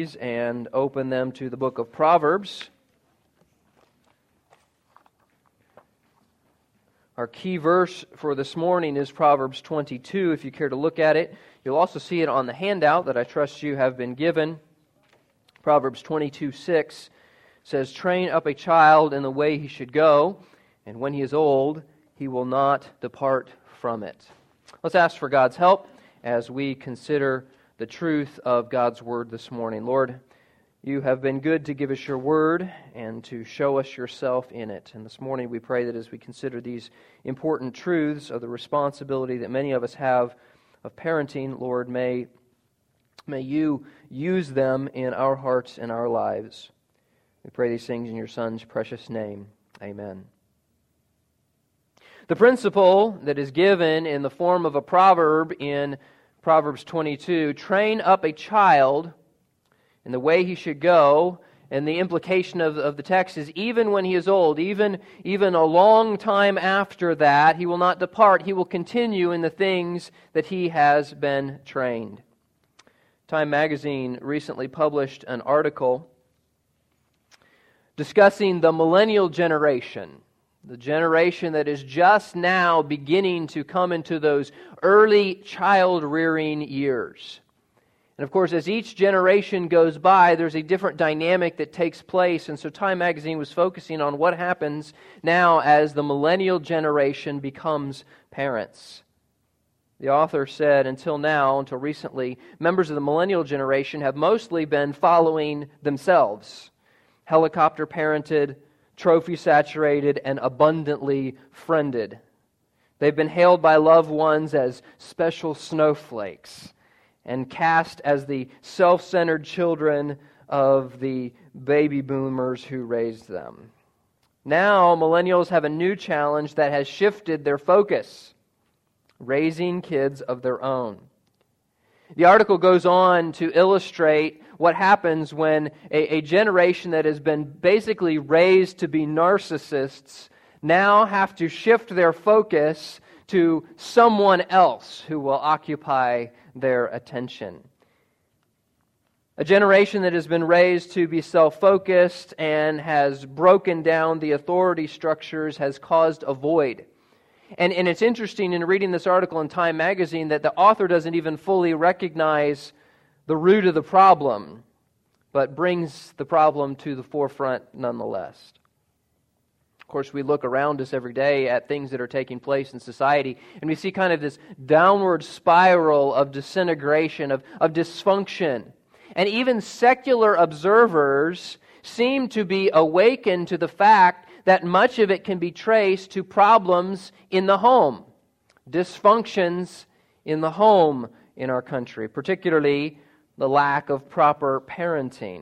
please, and open them to the book of Proverbs. Our key verse for this morning is Proverbs 22, if you care to look at it. You'll also see it on the handout that I trust you have been given. Proverbs 22:6 says, "Train up a child in the way he should go, and when he is old, he will not depart from it." Let's ask for God's help as we consider the truth of God's Word this morning. Lord, you have been good to give us your Word and to show us yourself in it. And this morning we pray that as we consider these important truths of the responsibility that many of us have of parenting, Lord, may you use them in our hearts and our lives. We pray these things in your Son's precious name. Amen. The principle that is given in the form of a proverb in Proverbs 22, train up a child in the way he should go, and the implication of the text is even when he is old, even a long time after that, he will not depart. He will continue in the things that he has been trained. Time magazine recently published an article discussing the millennial generation, the generation that is just now beginning to come into those early child-rearing years. And of course, as each generation goes by, there's a different dynamic that takes place. And so Time magazine was focusing on what happens now as the millennial generation becomes parents. The author said, until recently, members of the millennial generation have mostly been following themselves. Helicopter parented, trophy saturated, and abundantly friended. They've been hailed by loved ones as special snowflakes and cast as the self-centered children of the baby boomers who raised them. Now, millennials have a new challenge that has shifted their focus: raising kids of their own. The article goes on to illustrate what happens when a generation that has been basically raised to be narcissists now have to shift their focus to someone else who will occupy their attention. A generation that has been raised to be self-focused and has broken down the authority structures has caused a void. And it's interesting in reading this article in Time magazine that the author doesn't even fully recognize the root of the problem, but brings the problem to the forefront nonetheless. Of course, we look around us every day at things that are taking place in society, and we see kind of this downward spiral of disintegration, of dysfunction. And even secular observers seem to be awakened to the fact that much of it can be traced to problems in the home, dysfunctions in the home in our country, particularly the lack of proper parenting.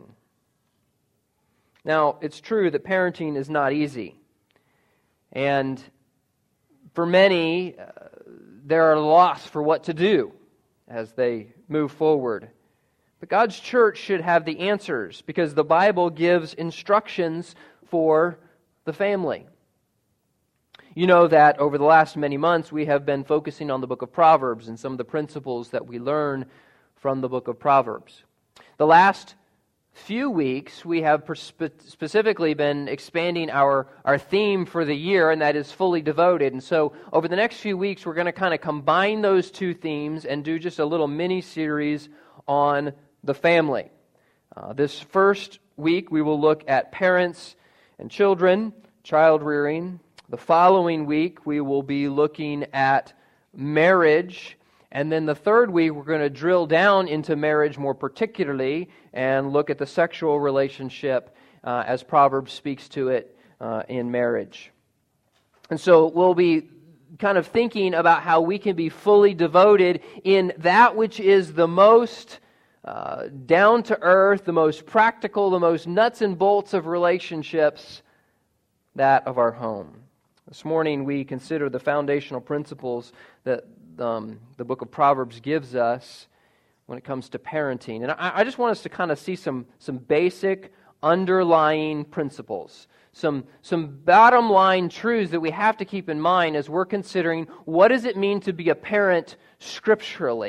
Now, it's true that parenting is not easy. And for many, they're at a loss for what to do as they move forward. But God's church should have the answers because the Bible gives instructions for the family. You know that over the last many months we have been focusing on the book of Proverbs and some of the principles that we learn from the book of Proverbs. The last few weeks we have specifically been expanding our theme for the year, and that is fully devoted. And so over the next few weeks we're going to kind of combine those two themes and do just a little mini-series on the family. This first week we will look at parents and children, child rearing. The following week we will be looking at marriage. And then the third week we're going to drill down into marriage more particularly and look at the sexual relationship as Proverbs speaks to it in marriage. And so we'll be kind of thinking about how we can be fully devoted in that which is the most down to earth, the most practical, the most nuts and bolts of relationships, that of our home. This morning we consider the foundational principles that the book of Proverbs gives us when it comes to parenting. And I just want us to kind of see some basic underlying principles, some bottom line truths that we have to keep in mind as we're considering what does it mean to be a parent scripturally.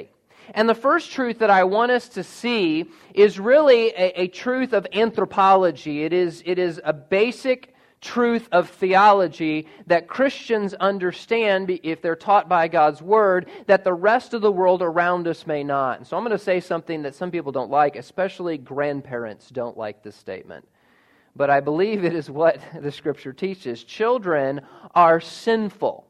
And the first truth that I want us to see is really a truth of anthropology. It is a basic truth of theology that Christians understand if they're taught by God's Word, that the rest of the world around us may not. And so I'm going to say something that some people don't like, especially grandparents don't like this statement. But I believe it is what the Scripture teaches. Children are sinful.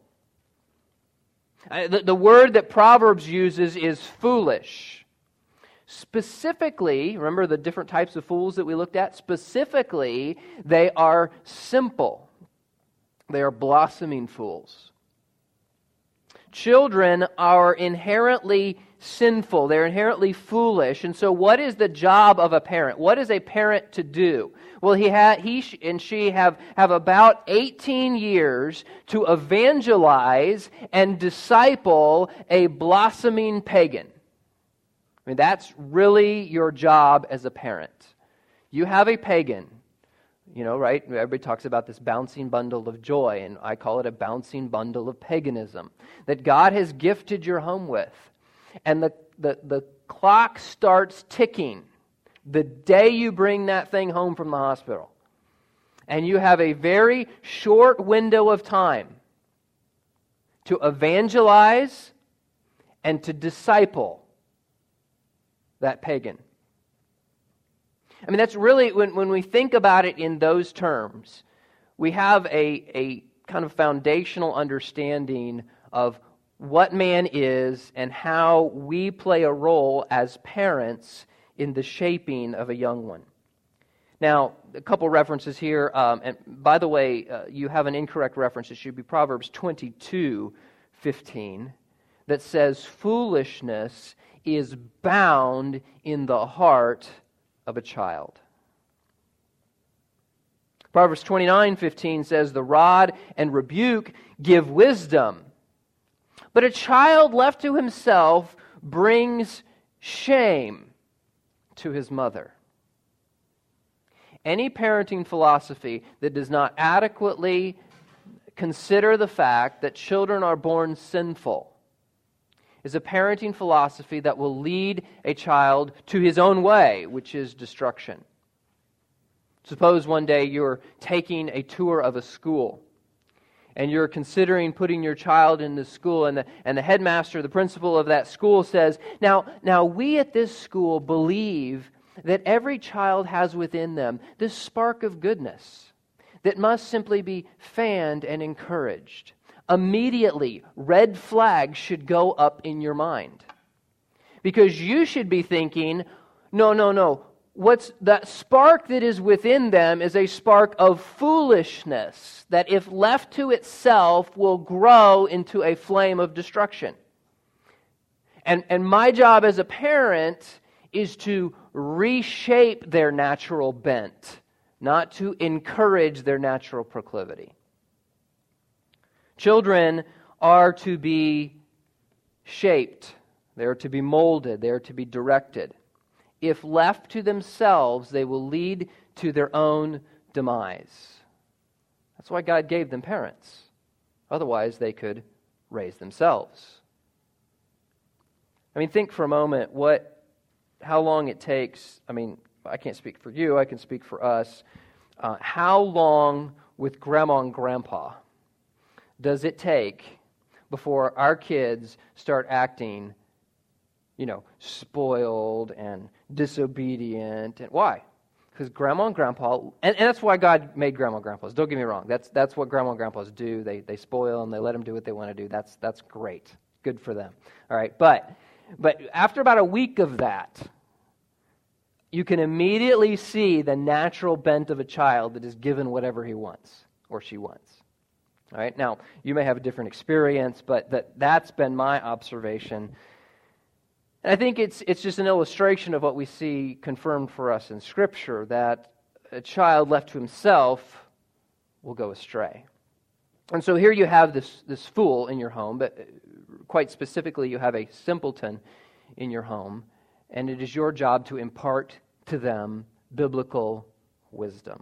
The word that Proverbs uses is foolish. Specifically, remember the different types of fools that we looked at? Specifically, they are simple. They are blossoming fools. Children are inherently sinful. They're inherently foolish. And so what is the job of a parent? What is a parent to do? Well, he and she have about 18 years to evangelize and disciple a blossoming pagan. I mean, that's really your job as a parent. You have a pagan, right? Everybody talks about this bouncing bundle of joy, and I call it a bouncing bundle of paganism that God has gifted your home with. And the clock starts ticking the day you bring that thing home from the hospital. And you have a very short window of time to evangelize and to disciple that pagan. I mean, that's really, when we think about it in those terms, we have a kind of foundational understanding of what man is and how we play a role as parents in the shaping of a young one. Now, a couple references here, and by the way, you have an incorrect reference. It should be Proverbs 22:15 that says, "Foolishness is bound in the heart of a child." Proverbs 29:15 says, "The rod and rebuke give wisdom, but a child left to himself brings shame to his mother." Any parenting philosophy that does not adequately consider the fact that children are born sinful is a parenting philosophy that will lead a child to his own way, which is destruction. Suppose one day you're taking a tour of a school and you're considering putting your child in the school, and the headmaster, the principal of that school says, Now we at this school believe that every child has within them this spark of goodness that must simply be fanned and encouraged. Immediately, red flags should go up in your mind. Because you should be thinking, no. What's that spark that is within them is a spark of foolishness that, if left to itself, will grow into a flame of destruction. And my job as a parent is to reshape their natural bent, not to encourage their natural proclivity. Children are to be shaped. They are to be molded. They are to be directed. If left to themselves, they will lead to their own demise. That's why God gave them parents. Otherwise, they could raise themselves. I mean, think for a moment how long it takes. I mean, I can't speak for you, I can speak for us. How long with Grandma and Grandpa does it take before our kids start acting, spoiled and disobedient? And why? Because Grandma and Grandpa, and that's why God made Grandma and Grandpas. Don't get me wrong. That's what Grandma and Grandpas do. They spoil them. They let them do what they want to do. That's great. Good for them. All right. But after about a week of that, you can immediately see the natural bent of a child that is given whatever he wants or she wants. All right. Now, you may have a different experience, but that's been my observation. And I think it's just an illustration of what we see confirmed for us in Scripture, that a child left to himself will go astray. And so here you have this fool in your home, but quite specifically you have a simpleton in your home, and it is your job to impart to them biblical wisdom.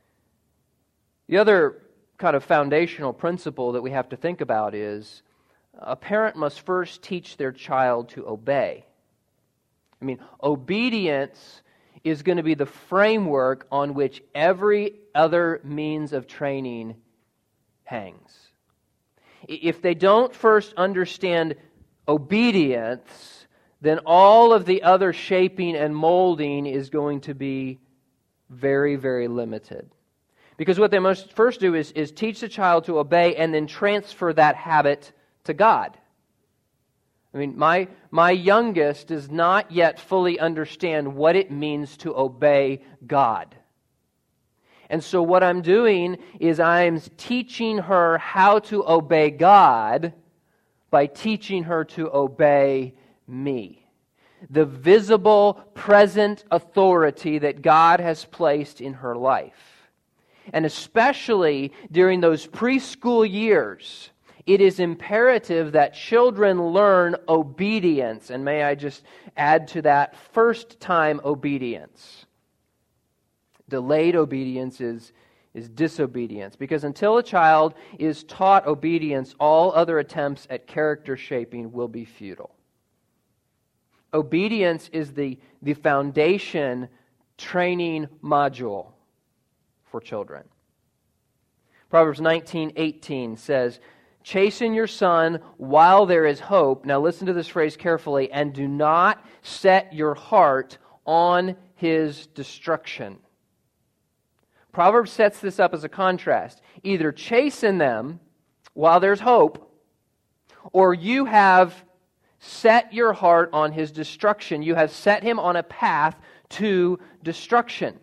The other kind of foundational principle that we have to think about is a parent must first teach their child to obey. I mean, obedience is going to be the framework on which every other means of training hangs. If they don't first understand obedience, then all of the other shaping and molding is going to be very, very limited. Because what they must first do is teach the child to obey and then transfer that habit to God. I mean, my youngest does not yet fully understand what it means to obey God. And so what I'm doing is I'm teaching her how to obey God by teaching her to obey me. The visible, present authority that God has placed in her life. And especially during those preschool years, it is imperative that children learn obedience. And may I just add to that, first-time obedience. Delayed obedience is disobedience. Because until a child is taught obedience, all other attempts at character shaping will be futile. Obedience is the foundation training module for children. Proverbs 19:18 says, "Chasten your son while there is hope." Now listen to this phrase carefully. "And do not set your heart on his destruction." Proverbs sets this up as a contrast. Either chasten them while there's hope, or you have set your heart on his destruction. You have set him on a path to destruction.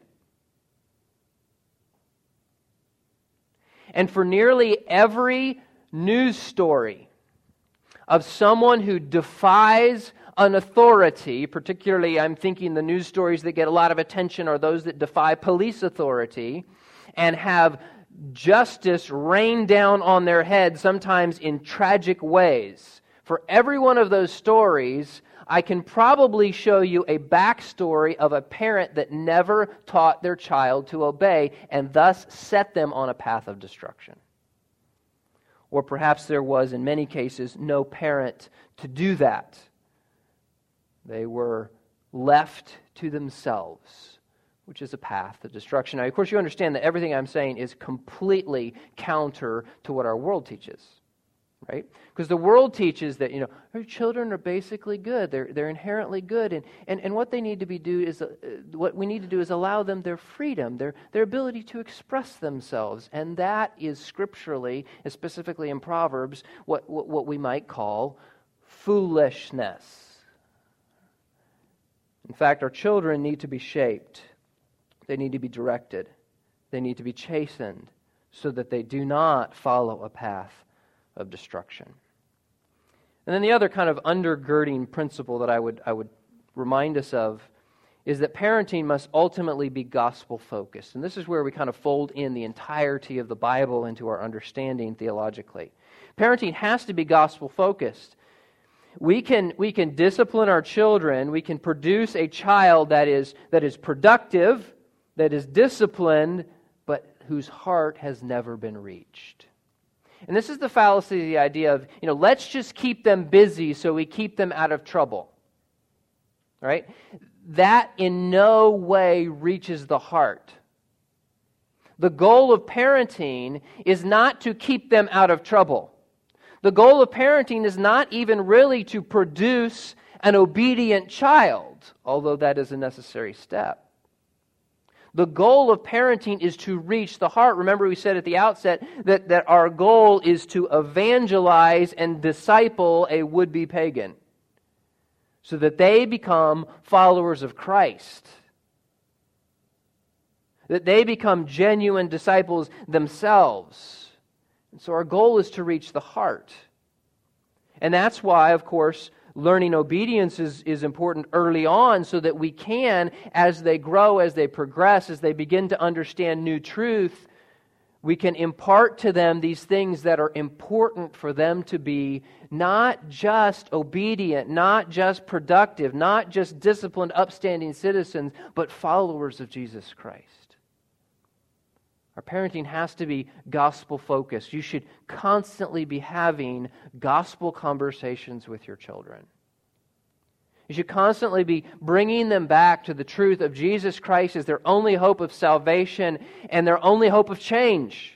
And for nearly every news story of someone who defies an authority, particularly I'm thinking the news stories that get a lot of attention are those that defy police authority and have justice rain down on their head, sometimes in tragic ways. For every one of those stories, I can probably show you a backstory of a parent that never taught their child to obey and thus set them on a path of destruction. Or perhaps there was, in many cases, no parent to do that. They were left to themselves, which is a path to destruction. Now, of course, you understand that everything I'm saying is completely counter to what our world teaches, right? Because the world teaches that, our children are basically good. They're inherently good, and what they need to what we need to do is allow them their freedom, their ability to express themselves, and that is scripturally, specifically in Proverbs, what we might call foolishness. In fact, our children need to be shaped. They need to be directed. They need to be chastened so that they do not follow a path of destruction. And then the other kind of undergirding principle that I would remind us of is that parenting must ultimately be gospel-focused. And this is where we kind of fold in the entirety of the Bible into our understanding theologically. Parenting has to be gospel-focused. We can discipline our children. We can produce a child that is productive, that is disciplined, but whose heart has never been reached. And this is the fallacy of the idea of, let's just keep them busy so we keep them out of trouble. Right? That in no way reaches the heart. The goal of parenting is not to keep them out of trouble. The goal of parenting is not even really to produce an obedient child, although that is a necessary step. The goal of parenting is to reach the heart. Remember, we said at the outset that our goal is to evangelize and disciple a would-be pagan so that they become followers of Christ, that they become genuine disciples themselves. And so our goal is to reach the heart. And that's why, of course, learning obedience is important early on so that we can, as they grow, as they progress, as they begin to understand new truth, we can impart to them these things that are important for them to be not just obedient, not just productive, not just disciplined, upstanding citizens, but followers of Jesus Christ. Our parenting has to be gospel-focused. You should constantly be having gospel conversations with your children. You should constantly be bringing them back to the truth of Jesus Christ as their only hope of salvation and their only hope of change.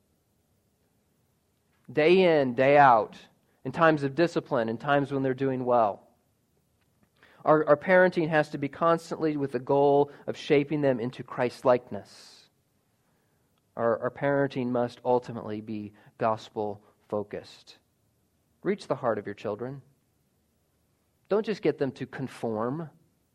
Day in, day out, in times of discipline, in times when they're doing well. Our parenting has to be constantly with the goal of shaping them into Christ-likeness. Our parenting must ultimately be gospel-focused. Reach the heart of your children. Don't just get them to conform.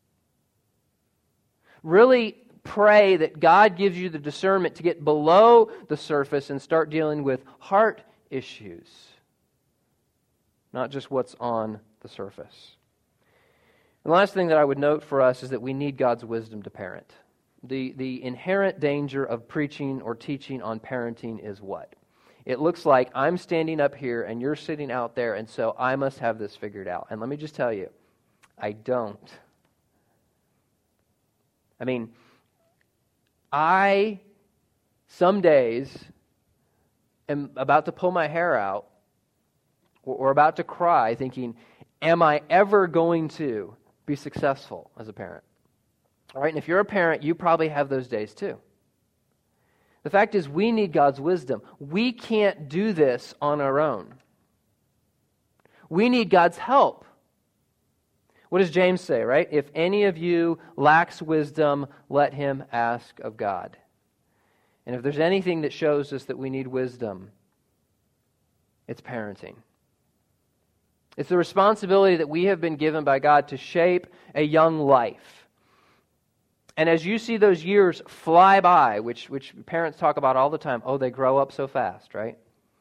Really pray that God gives you the discernment to get below the surface and start dealing with heart issues, not just what's on the surface. And the last thing that I would note for us is that we need God's wisdom to parent. The inherent danger of preaching or teaching on parenting is what? It looks like I'm standing up here and you're sitting out there, and so I must have this figured out. And let me just tell you, I don't. I mean, some days am about to pull my hair out or about to cry thinking, am I ever going to be successful as a parent? All right, and if you're a parent, you probably have those days too. The fact is, we need God's wisdom. We can't do this on our own. We need God's help. What does James say, right? If any of you lacks wisdom, let him ask of God. And if there's anything that shows us that we need wisdom, it's parenting. It's the responsibility that we have been given by God to shape a young life. And as you see those years fly by, which parents talk about all the time, oh, they grow up so fast, right?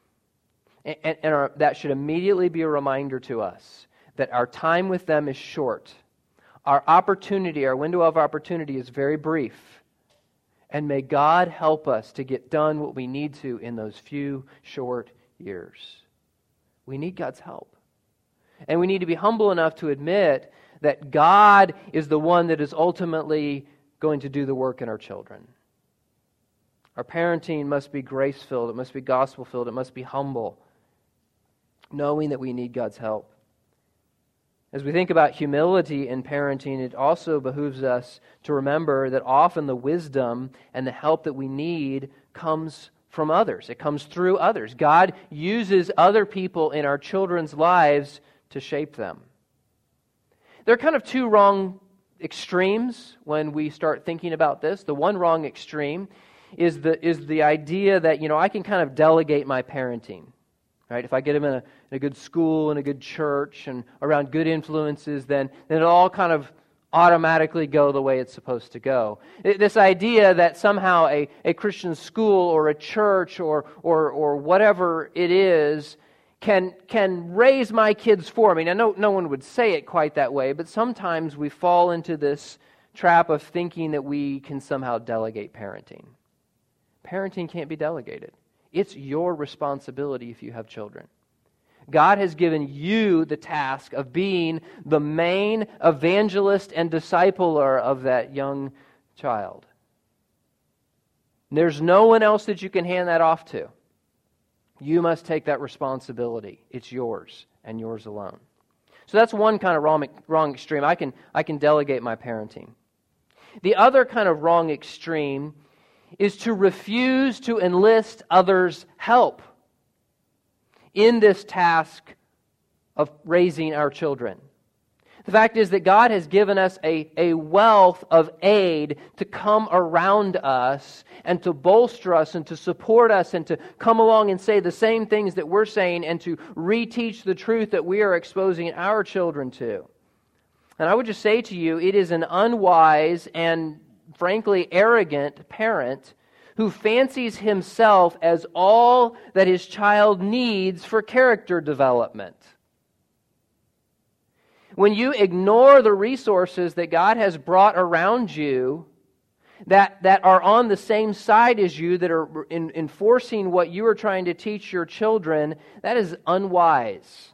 And that should immediately be a reminder to us that our time with them is short. Our window of opportunity is very brief. And may God help us to get done what we need to in those few short years. We need God's help. And we need to be humble enough to admit that God is the one that is ultimately going to do the work in our children. Our parenting must be grace-filled, it must be gospel-filled, it must be humble, knowing that we need God's help. As we think about humility in parenting, it also behooves us to remember that often the wisdom and the help that we need comes from others. It comes through others. God uses other people in our children's lives to shape them. There are kind of two wrong extremes when we start thinking about this. The one wrong extreme is the idea that, I can kind of delegate my parenting. Right? If I get them in a good school and a good church and around good influences, then it'll all kind of automatically go the way it's supposed to go. This idea that somehow a Christian school or a church or whatever it is can raise my kids for me. Now, no one would say it quite that way, but sometimes we fall into this trap of thinking that we can somehow delegate parenting. Parenting can't be delegated. It's your responsibility if you have children. God has given you the task of being the main evangelist and discipler of that young child. There's no one else that you can hand that off to. You must take that responsibility. It's yours and yours alone. So that's one kind of wrong extreme. I can delegate my parenting. The other kind of wrong extreme is to refuse to enlist others' help in this task of raising our children. The fact is that God has given us a wealth of aid to come around us and to bolster us and to support us and to come along and say the same things that we're saying and to reteach the truth that we are exposing our children to. And I would just say to you, it is an unwise and frankly arrogant parent who fancies himself as all that his child needs for character development. When you ignore the resources that God has brought around you that are on the same side as you, that are enforcing what you are trying to teach your children, that is unwise.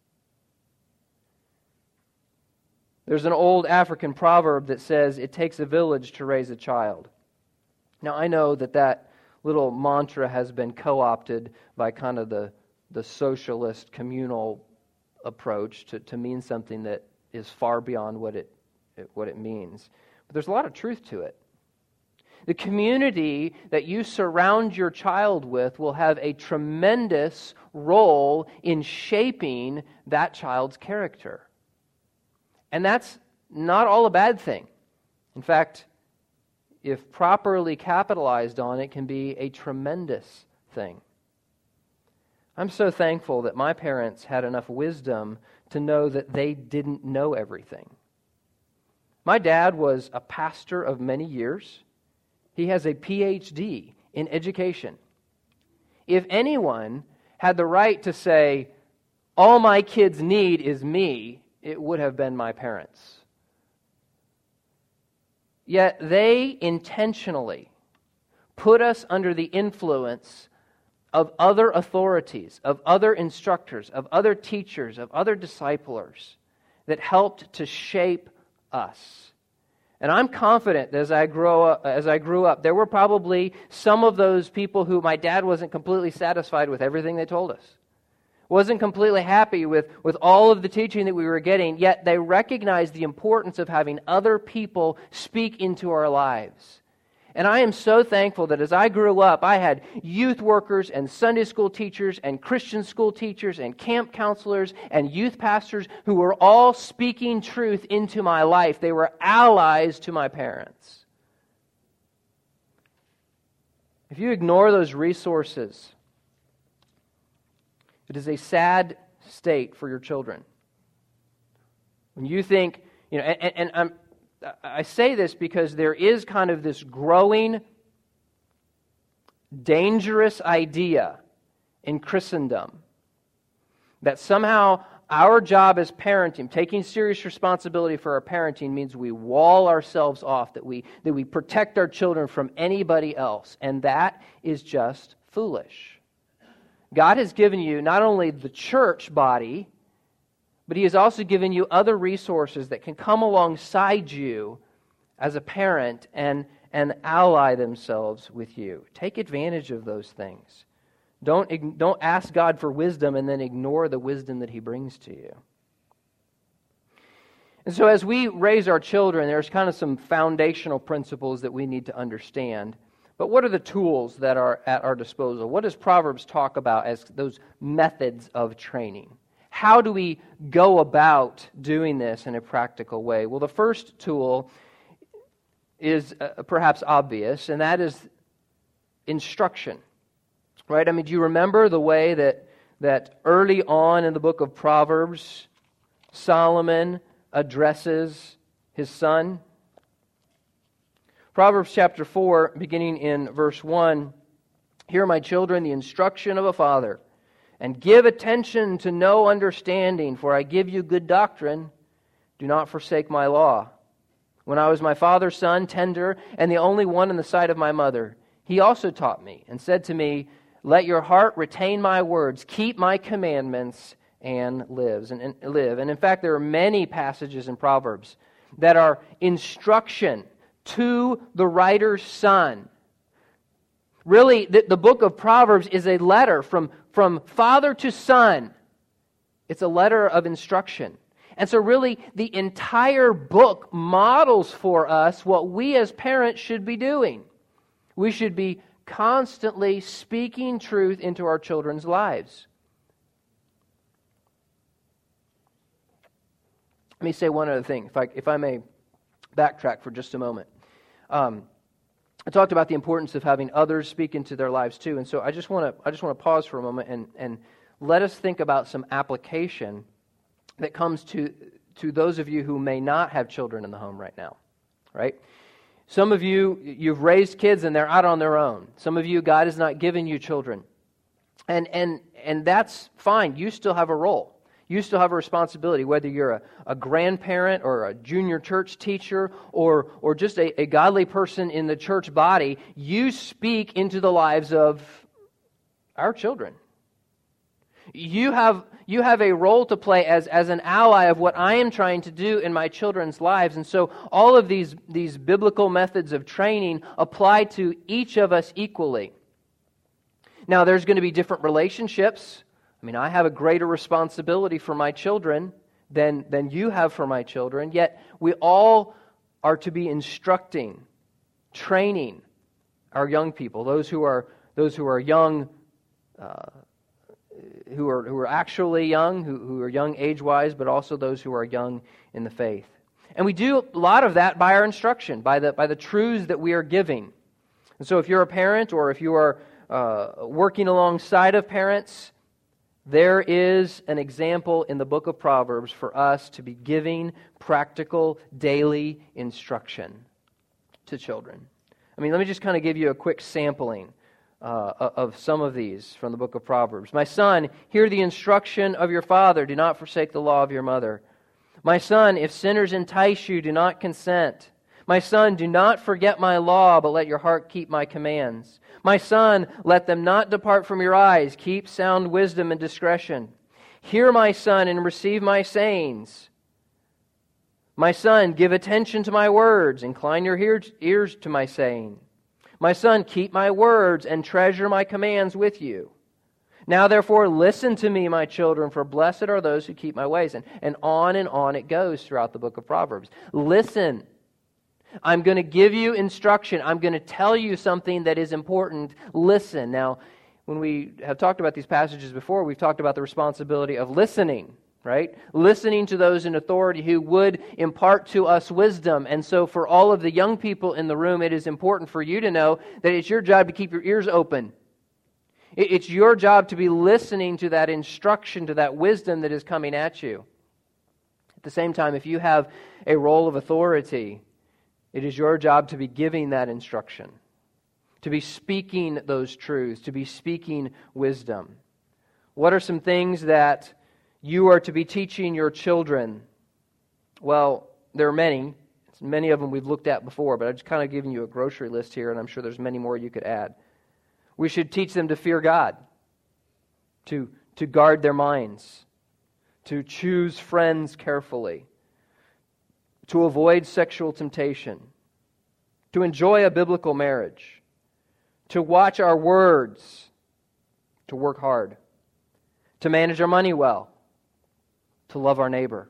There's an old African proverb that says, it takes a village to raise a child. Now, I know that little mantra has been co-opted by kind of the socialist communal approach to mean something that is far beyond what it means. But there's a lot of truth to it. The community that you surround your child with will have a tremendous role in shaping that child's character. And that's not all a bad thing. In fact, if properly capitalized on, it can be a tremendous thing. I'm so thankful that my parents had enough wisdom to know that they didn't know everything. My dad was a pastor of many years. He has a PhD in education. If anyone had the right to say, all my kids need is me, it would have been my parents. Yet they intentionally put us under the influence of other authorities, of other instructors, of other teachers, of other disciplers that helped to shape us. And I'm confident that as I grew up, there were probably some of those people who my dad wasn't completely satisfied with everything they told us. Wasn't completely happy with all of the teaching that we were getting, yet they recognized the importance of having other people speak into our lives. And I am so thankful that as I grew up, I had youth workers and Sunday school teachers and Christian school teachers and camp counselors and youth pastors who were all speaking truth into my life. They were allies to my parents. If you ignore those resources, it is a sad state for your children. When you think, I say this because there is kind of this growing, dangerous idea in Christendom that somehow our job as parenting, taking serious responsibility for our parenting, means we wall ourselves off, that we protect our children from anybody else. And that is just foolish. God has given you not only the church body, but He has also given you other resources that can come alongside you as a parent and ally themselves with you. Take advantage of those things. Don't ask God for wisdom and then ignore the wisdom that He brings to you. And so as we raise our children, there's kind of some foundational principles that we need to understand. But what are the tools that are at our disposal? What does Proverbs talk about as those methods of training? How do we go about doing this in a practical way? Well, the first tool is perhaps obvious, and that is instruction. Right? I mean, do you remember the way that early on in the book of Proverbs, Solomon addresses his son? Proverbs chapter 4, beginning in verse 1, "Hear, my children, the instruction of a father, and give attention to know understanding, for I give you good doctrine. Do not forsake my law. When I was my father's son, tender, and the only one in the sight of my mother, he also taught me, and said to me, let your heart retain my words, keep my commandments, and live. And in fact, there are many passages in Proverbs that are instruction to the writer's son. Really, the book of Proverbs is a letter from father to son. It's a letter of instruction. And so really, the entire book models for us what we as parents should be doing. We should be constantly speaking truth into our children's lives. Let me say one other thing, if I may backtrack for just a moment. I talked about the importance of having others speak into their lives too, and so I just want to pause for a moment and let us think about some application that comes to those of you who may not have children in the home right now, right? Some of you, you've raised kids and they're out on their own. Some of you, God has not given you children. And that's fine. You still have a role. You still have a responsibility, whether you're a grandparent or a junior church teacher or just a godly person in the church body. You speak into the lives of our children. You have a role to play as an ally of what I am trying to do in my children's lives. And so all of these biblical methods of training apply to each of us equally. Now, there's going to be different relationships. I mean, I have a greater responsibility for my children than you have for my children, yet we all are to be instructing, training our young people, those who are young, who are actually young, who are young age-wise, but also those who are young in the faith. And we do a lot of that by our instruction, by the truths that we are giving. And so if you're a parent or if you are working alongside of parents, there is an example in the book of Proverbs for us to be giving practical daily instruction to children. I mean, let me just kind of give you a quick sampling of some of these from the book of Proverbs. My son, hear the instruction of your father. Do not forsake the law of your mother. My son, if sinners entice you, do not consent. My son, do not forget my law, but let your heart keep my commands. My son, let them not depart from your eyes. Keep sound wisdom and discretion. Hear, my son, and receive my sayings. My son, give attention to my words. Incline your ears to my saying. My son, keep my words and treasure my commands with you. Now, therefore, listen to me, my children, for blessed are those who keep my ways. And on it goes throughout the book of Proverbs. Listen. I'm going to give you instruction. I'm going to tell you something that is important. Listen. Now, when we have talked about these passages before, we've talked about the responsibility of listening, right? Listening to those in authority who would impart to us wisdom. And so for all of the young people in the room, it is important for you to know that it's your job to keep your ears open. It's your job to be listening to that instruction, to that wisdom that is coming at you. At the same time, if you have a role of authority, it is your job to be giving that instruction, to be speaking those truths, to be speaking wisdom. What are some things that you are to be teaching your children? Well, there are many. Many of them we've looked at before, but I've just kind of given you a grocery list here, and I'm sure there's many more you could add. We should teach them to fear God, to guard their minds, to choose friends carefully, to avoid sexual temptation, to enjoy a biblical marriage, to watch our words, to work hard, to manage our money well, to love our neighbor.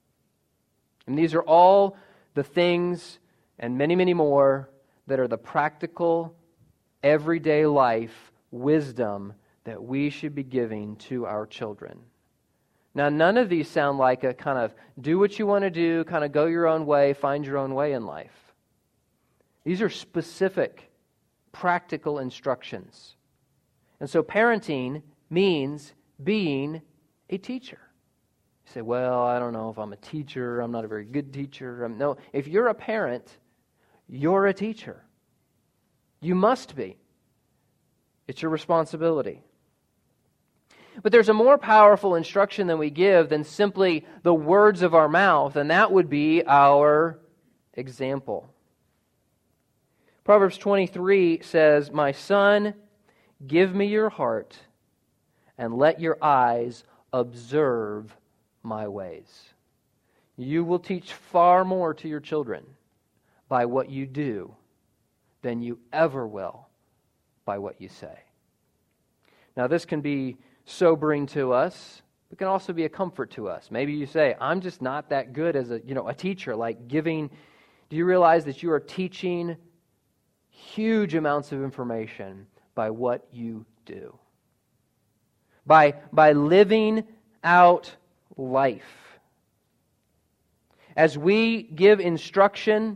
And these are all the things, and many, many more, that are the practical, everyday life wisdom that we should be giving to our children. Now, none of these sound like a kind of do what you want to do, kind of go your own way, find your own way in life. These are specific, practical instructions. And so parenting means being a teacher. You say, well, I don't know if I'm a teacher. I'm not a very good teacher. No, if you're a parent, you're a teacher. You must be. It's your responsibility. But there's a more powerful instruction than we give than simply the words of our mouth, and that would be our example. Proverbs 23 says, my son, give me your heart, and let your eyes observe my ways. You will teach far more to your children by what you do than you ever will by what you say. Now, this can be sobering to us, but can also be a comfort to us. Maybe you say, I'm just not that good as a teacher, like giving. Do you realize that you are teaching huge amounts of information by what you do? By living out life. As we give instruction,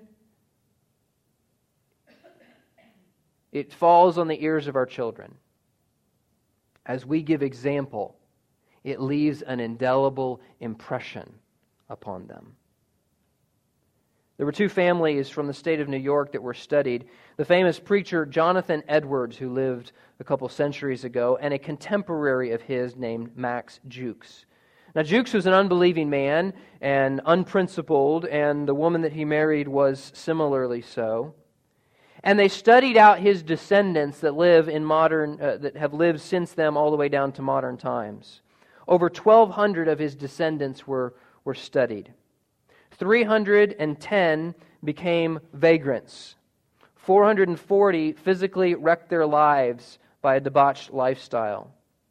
it falls on the ears of our children. As we give example, it leaves an indelible impression upon them. There were two families from the state of New York that were studied. The famous preacher Jonathan Edwards, who lived a couple centuries ago, and a contemporary of his named Max Jukes. Now, Jukes was an unbelieving man and unprincipled, and the woman that he married was similarly so. And they studied out his descendants that live in that have lived since them all the way down to modern times. Over 1,200 of his descendants were studied. 310 became vagrants. 440 physically wrecked their lives by a debauched lifestyle.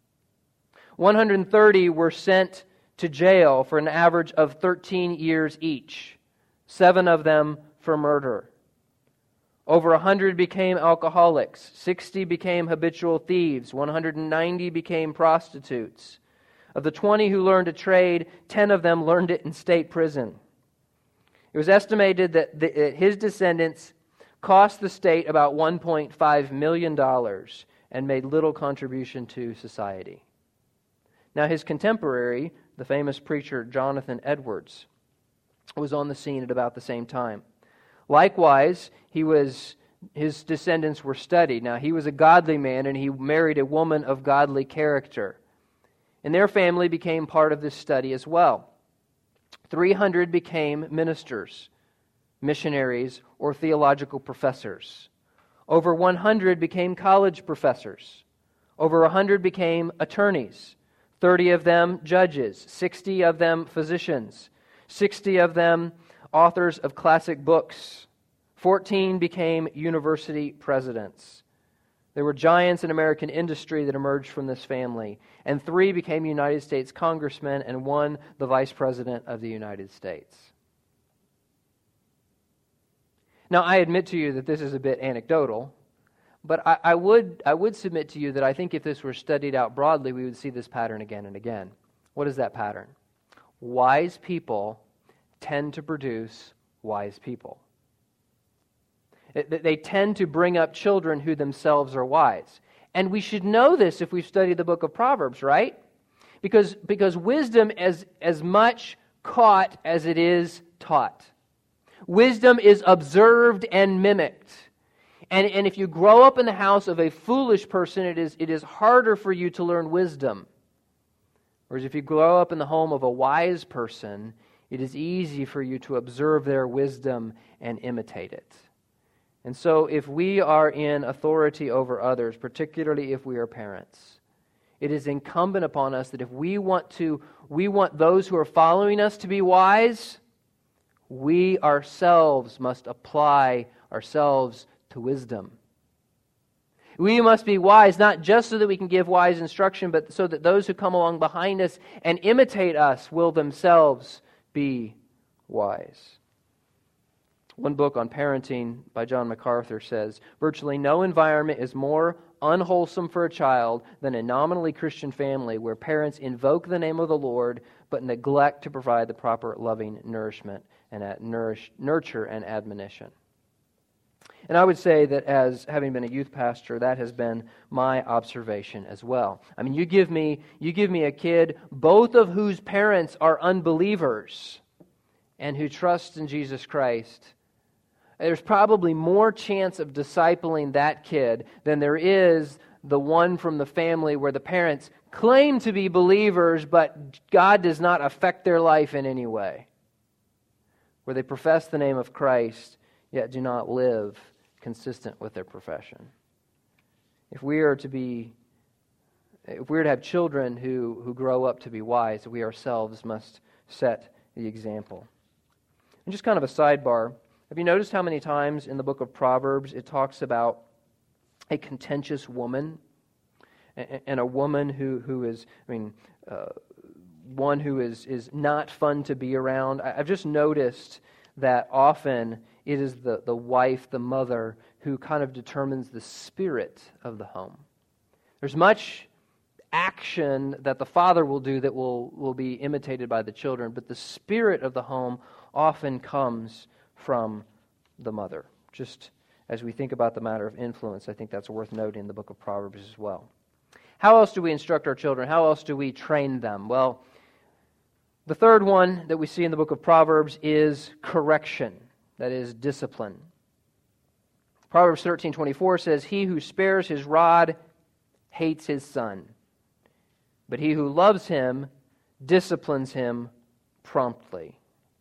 130 were sent to jail for an average of 13 years each, 7 of them for murder. Over 100 became alcoholics, 60 became habitual thieves, 190 became prostitutes. Of the 20 who learned a trade, 10 of them learned it in state prison. It was estimated that his descendants cost the state about $1.5 million and made little contribution to society. Now, his contemporary, the famous preacher Jonathan Edwards, was on the scene at about the same time. Likewise, his descendants were studied. Now, he was a godly man, and he married a woman of godly character. And their family became part of this study as well. 300 became ministers, missionaries, or theological professors. Over 100 became college professors. Over 100 became attorneys. 30 of them judges. 60 of them physicians. 60 of them authors of classic books. 14 became university presidents. There were giants in American industry that emerged from this family, and 3 became United States congressmen, and 1 the vice president of the United States. Now, I admit to you that this is a bit anecdotal, but I would submit to you that I think if this were studied out broadly, we would see this pattern again and again. What is that pattern? Wise people tend to produce wise people. They tend to bring up children who themselves are wise. And we should know this if we've studied the book of Proverbs, right? Because wisdom is as much caught as it is taught. Wisdom is observed and mimicked. And if you grow up in the house of a foolish person, it is harder for you to learn wisdom. Whereas if you grow up in the home of a wise person, it is easy for you to observe their wisdom and imitate it. And so if we are in authority over others, particularly if we are parents, it is incumbent upon us that if we want those who are following us to be wise, we ourselves must apply ourselves to wisdom. We must be wise, not just so that we can give wise instruction, but so that those who come along behind us and imitate us will themselves be wise. One book on parenting by John MacArthur says, virtually no environment is more unwholesome for a child than a nominally Christian family where parents invoke the name of the Lord but neglect to provide the proper loving nourishment and nurture and admonition. And I would say that as having been a youth pastor, that has been my observation as well. I mean, you give me a kid, both of whose parents are unbelievers and who trust in Jesus Christ, there's probably more chance of discipling that kid than there is the one from the family where the parents claim to be believers, but God does not affect their life in any way. Where they profess the name of Christ, yet do not live consistent with their profession. If we are to have children who grow up to be wise, we ourselves must set the example. And just kind of a sidebar, have you noticed how many times in the book of Proverbs it talks about a contentious woman and a woman who is, one who is not fun to be around? I've just noticed that often it is the wife, the mother, who kind of determines the spirit of the home. There's much action that the father will do that will be imitated by the children, but the spirit of the home often comes from the mother. Just as we think about the matter of influence, I think that's worth noting in the book of Proverbs as well. How else do we instruct our children? How else do we train them? Well, the third one that we see in the book of Proverbs is correction, that is, discipline. Proverbs 13:24 says, "He who spares his rod hates his son, but he who loves him disciplines him promptly."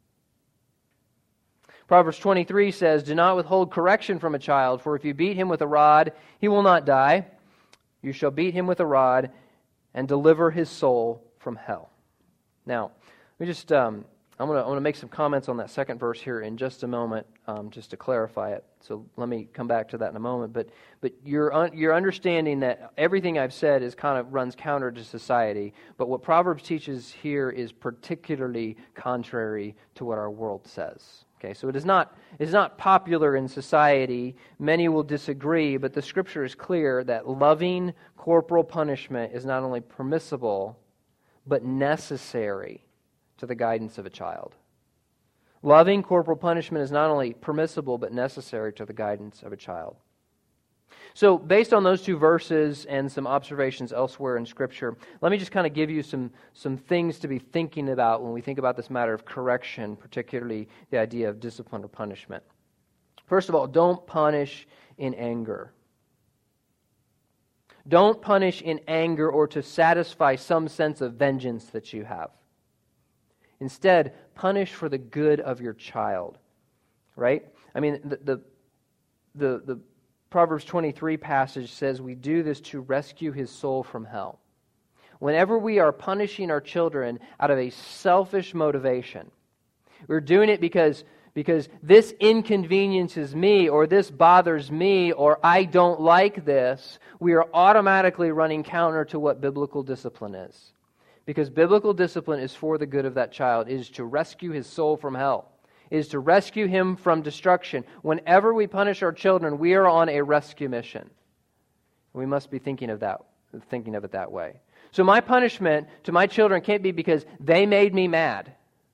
Proverbs 23 says, "Do not withhold correction from a child, for if you beat him with a rod, he will not die. You shall beat him with a rod and deliver his soul from hell." Now, let me just I'm going to make some comments on that second verse here in just a moment, just to clarify it. So let me come back to that in a moment. But you're understanding that everything I've said is kind of runs counter to society. But what Proverbs teaches here is particularly contrary to what our world says. Okay, so it is not popular in society. Many will disagree, but the Scripture is clear that loving corporal punishment is not only permissible, but necessary to the guidance of a child. Loving corporal punishment is not only permissible, but necessary to the guidance of a child. So, based on those two verses and some observations elsewhere in Scripture, let me just kind of give you some things to be thinking about when we think about this matter of correction, particularly the idea of discipline or punishment. First of all, don't punish in anger. Don't punish in anger or to satisfy some sense of vengeance that you have. Instead, punish for the good of your child. Right? I mean, the Proverbs 23 passage says we do this to rescue his soul from hell. Whenever we are punishing our children out of a selfish motivation, we're doing it because this inconveniences me, or this bothers me, or I don't like this, we are automatically running counter to what biblical discipline is. Because biblical discipline is for the good of that child. It is to rescue his soul from hell. It is to rescue him from destruction. Whenever we punish our children, we are on a rescue mission. We must be thinking of it that way. So my punishment to my children can't be because they made me mad,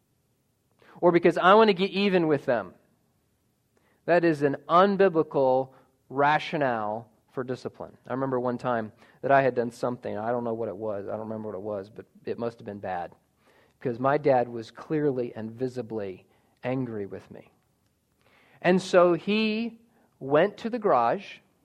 or because I want to get even with them. That is an unbiblical rationale for discipline. I remember one time that I had done something. I don't know what it was. I don't remember what it was, but it must have been bad. Because my dad was clearly and visibly angry with me. And so he went to the garage.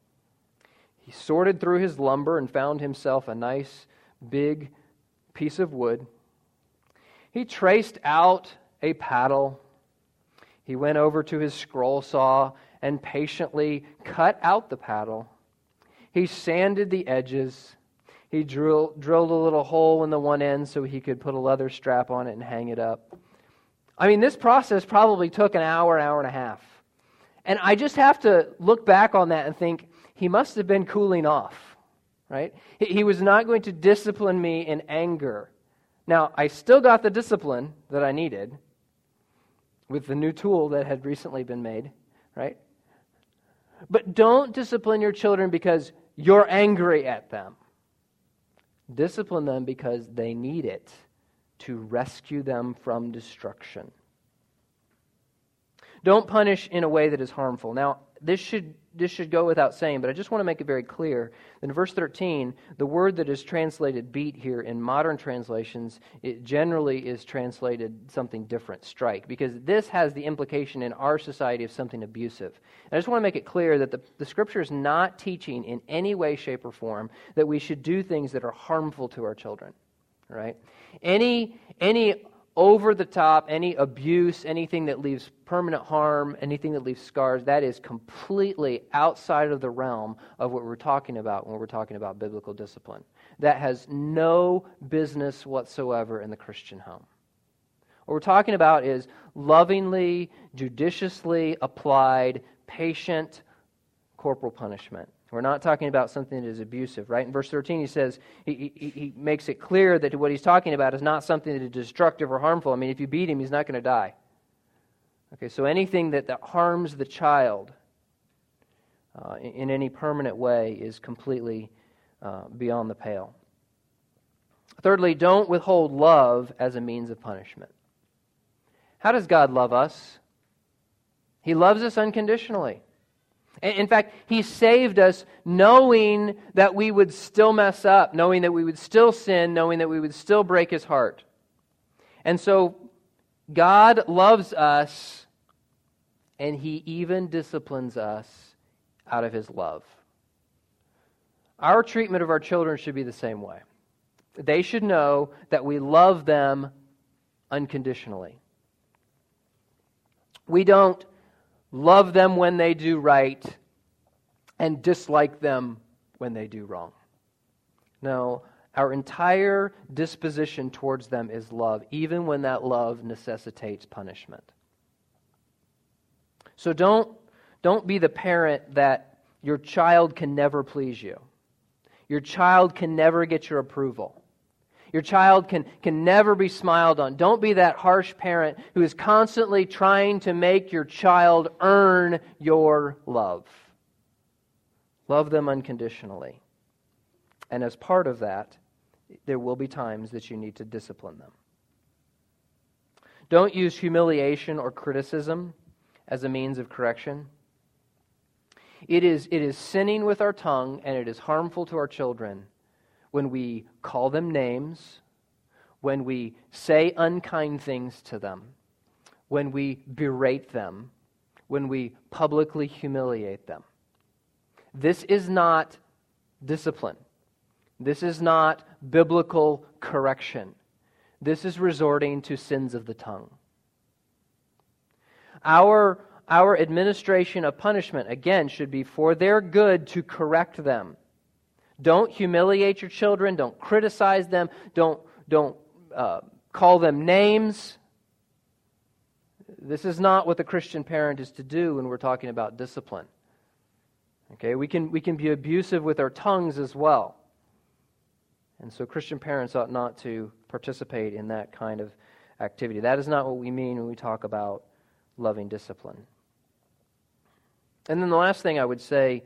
He sorted through his lumber and found himself a nice big piece of wood. He traced out a paddle. He went over to his scroll saw and patiently cut out the paddle. He sanded the edges. He drilled a little hole in the one end so he could put a leather strap on it and hang it up. I mean, this process probably took an hour and a half. And I just have to look back on that and think, he must have been cooling off, right? He was not going to discipline me in anger. Now, I still got the discipline that I needed with the new tool that had recently been made, right? But don't discipline your children because you're angry at them. Discipline them because they need it to rescue them from destruction. Don't punish in a way that is harmful. Now, this should go without saying, but I just want to make it very clear that in verse 13, the word that is translated beat here in modern translations, it generally is translated something different, strike, because this has the implication in our society of something abusive. And I just want to make it clear that the Scripture is not teaching in any way, shape, or form that we should do things that are harmful to our children. Right? Any over the top, any abuse, anything that leaves permanent harm, anything that leaves scars, that is completely outside of the realm of what we're talking about when we're talking about biblical discipline. That has no business whatsoever in the Christian home. What we're talking about is lovingly, judiciously applied, patient corporal punishment. We're not talking about something that is abusive, right? In verse 13 he says, he makes it clear that what he's talking about is not something that is destructive or harmful. I mean, if you beat him, he's not going to die. Okay, so anything that harms the child in any permanent way is completely beyond the pale. Thirdly, don't withhold love as a means of punishment. How does God love us? He loves us unconditionally. In fact, He saved us knowing that we would still mess up, knowing that we would still sin, knowing that we would still break His heart. And so, God loves us, and He even disciplines us out of His love. Our treatment of our children should be the same way. They should know that we love them unconditionally. We don't love them when they do right and dislike them when they do wrong. No, Our entire disposition towards them is love, even when that love necessitates punishment. So don't be the parent that your child can never please you. Your child can never get your approval. Your child can never be smiled on. Don't be that harsh parent who is constantly trying to make your child earn your love. Love them unconditionally. And as part of that, there will be times that you need to discipline them. Don't use humiliation or criticism as a means of correction. It is sinning with our tongue, and it is harmful to our children when we call them names, when we say unkind things to them, when we berate them, when we publicly humiliate them. This is not discipline. This is not biblical correction. This is resorting to sins of the tongue. Our administration of punishment, again, should be for their good to correct them. Don't humiliate your children. Don't criticize them. Don't call them names. This is not what the Christian parent is to do when we're talking about discipline. Okay, we can be abusive with our tongues as well. And so Christian parents ought not to participate in that kind of activity. That is not what we mean when we talk about loving discipline. And then the last thing I would say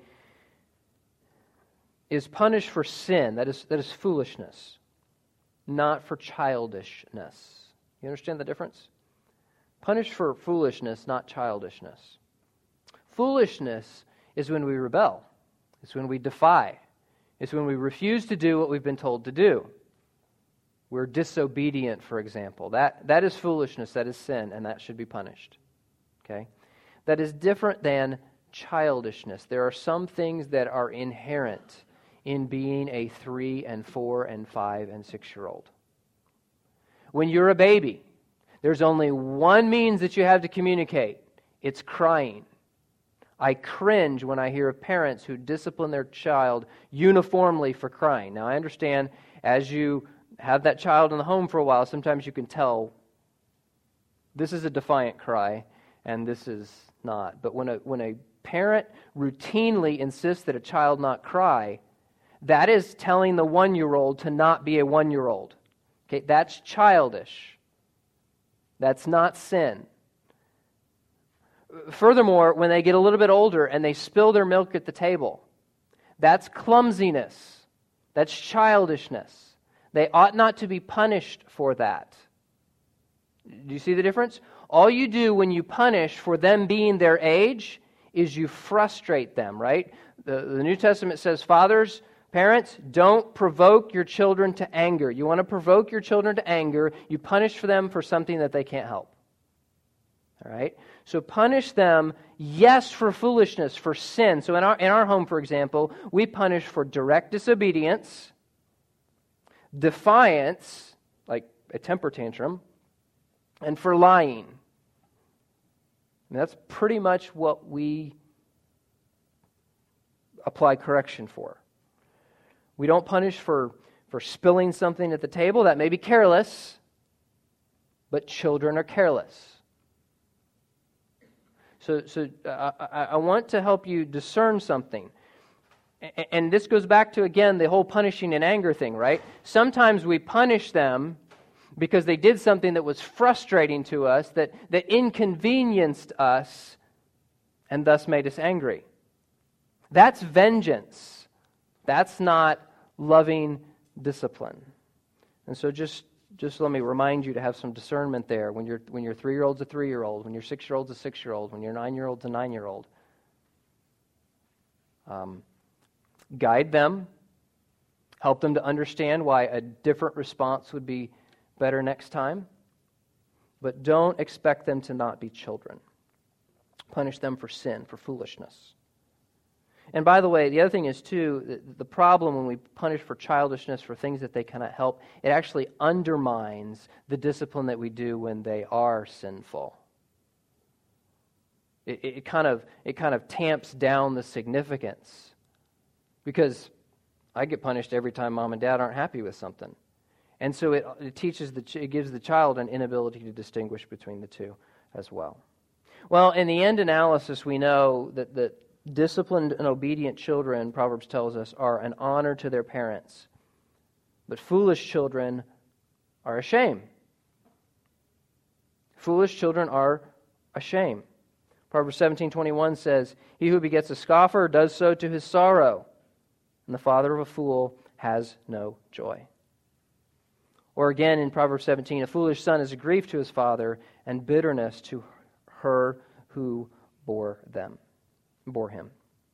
is punish for sin. That is foolishness, not for childishness. You understand the difference? Punish for foolishness, not childishness. Foolishness is when we rebel. It's when we defy. It's when we refuse to do what we've been told to do. We're disobedient, for example. That is foolishness, that is sin, and that should be punished. Okay? That is different than childishness. There are some things that are inherent in being a 3 and 4 and 5 and 6-year-old. When you're a baby, there's only one means that you have to communicate. It's crying. I cringe when I hear of parents who discipline their child uniformly for crying. Now, I understand as you have that child in the home for a while, sometimes you can tell this is a defiant cry and this is not. But when a parent routinely insists that a child not cry, that is telling the 1-year-old to not be a 1-year-old. Okay, that's childish. That's not sin. Furthermore, when they get a little bit older and they spill their milk at the table, that's clumsiness. That's childishness. They ought not to be punished for that. Do you see the difference? All you do when you punish for them being their age is you frustrate them, right? The New Testament says, fathers, parents, don't provoke your children to anger. You want to provoke your children to anger, you punish for them for something that they can't help. All right? So punish them, yes, for foolishness, for sin. So in our home, for example, we punish for direct disobedience, defiance, like a temper tantrum, and for lying. And that's pretty much what we apply correction for. We don't punish for spilling something at the table. That may be careless, but children are careless. So I want to help you discern something. And this goes back to, again, the whole punishing and anger thing, right? Sometimes we punish them because they did something that was frustrating to us, that inconvenienced us, and thus made us angry. That's vengeance. That's not loving discipline. And so just let me remind you to have some discernment there. When your 3-year-old's a 3-year-old, when your 6-year-old's a 6-year-old, when your 9-year-old's a 9-year-old. Guide them. Help them to understand why a different response would be better next time. But don't expect them to not be children. Punish them for sin, for foolishness. And by the way, the other thing is, too, the problem when we punish for childishness, for things that they cannot help, it actually undermines the discipline that we do when they are sinful. It kind of tamps down the significance. Because I get punished every time mom and dad aren't happy with something. And so it gives the child an inability to distinguish between the two as well. Well, in the end analysis, we know that disciplined and obedient children, Proverbs tells us, are an honor to their parents. But foolish children are a shame. Foolish children are a shame. Proverbs 17:21 says, "He who begets a scoffer does so to his sorrow, and the father of a fool has no joy." Or again in Proverbs 17, "A foolish son is a grief to his father, and bitterness to her who bore him."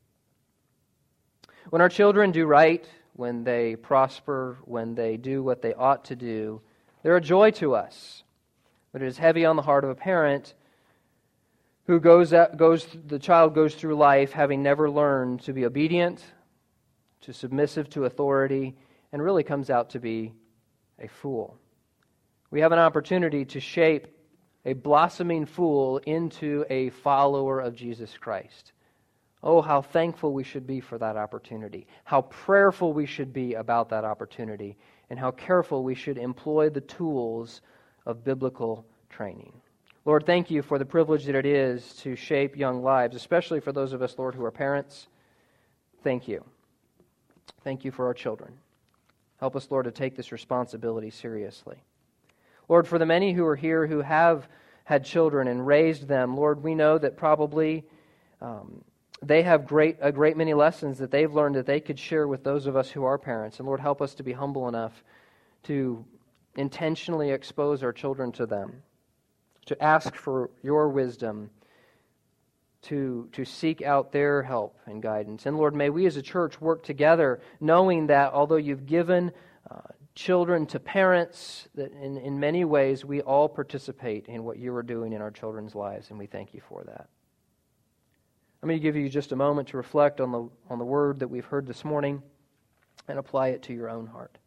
When our children do right, when they prosper, when they do what they ought to do, they're a joy to us. But it is heavy on the heart of a parent who the child goes through life having never learned to be obedient, to submissive to authority, and really comes out to be a fool. We have an opportunity to shape a blossoming fool into a follower of Jesus Christ. Oh, how thankful we should be for that opportunity. How prayerful we should be about that opportunity. And how careful we should employ the tools of biblical training. Lord, thank you for the privilege that it is to shape young lives, especially for those of us, Lord, who are parents. Thank you. Thank you for our children. Help us, Lord, to take this responsibility seriously. Lord, for the many who are here who have had children and raised them, Lord, we know that probably they have a great many lessons that they've learned that they could share with those of us who are parents. And Lord, help us to be humble enough to intentionally expose our children to them, to ask for your wisdom, to seek out their help and guidance. And Lord, may we as a church work together, knowing that although you've given children to parents, that in many ways we all participate in what you are doing in our children's lives, and we thank you for that. Let me give you just a moment to reflect on the word that we've heard this morning and apply it to your own heart.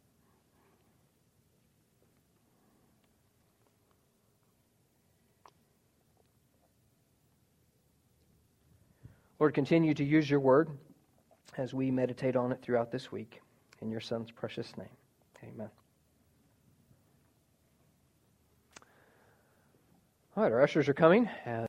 Lord, continue to use your word as we meditate on it throughout this week. In your Son's precious name, amen. All right, our ushers are coming.